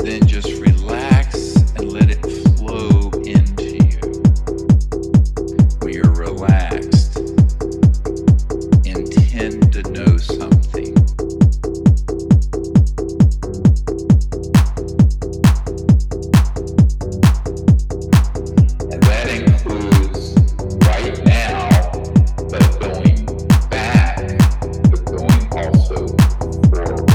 then just relax and let it flow into you. When you're relaxed, intend to know something. And that includes right now, but going back, but going also forward.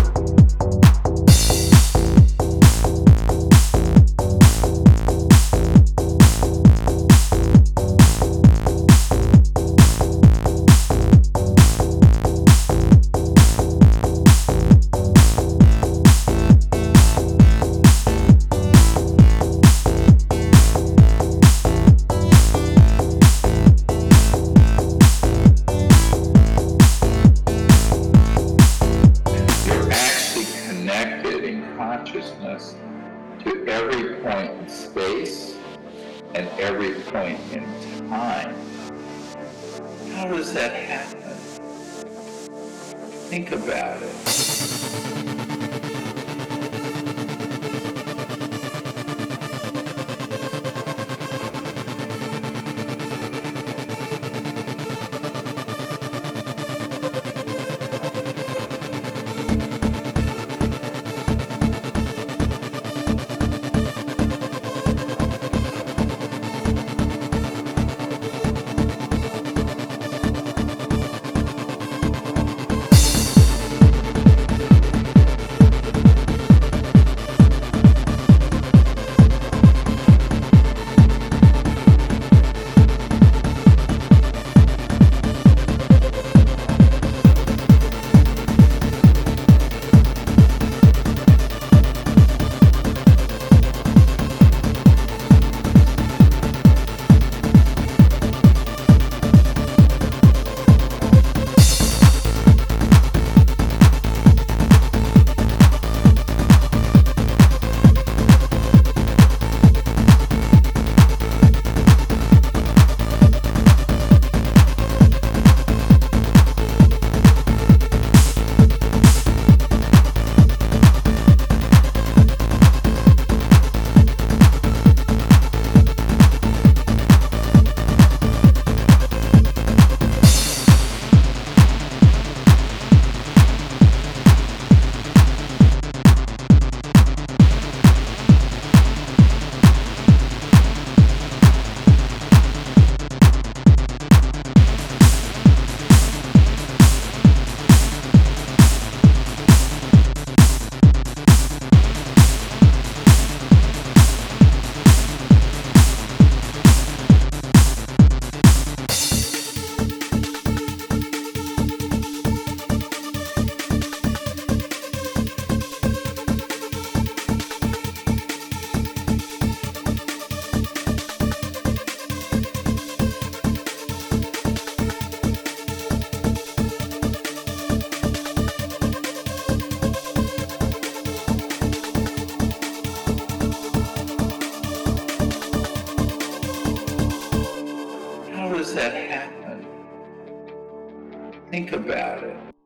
Connected in consciousness to every point in space and every point in time. How does that happen? Think about it. How does that happen? Think about it.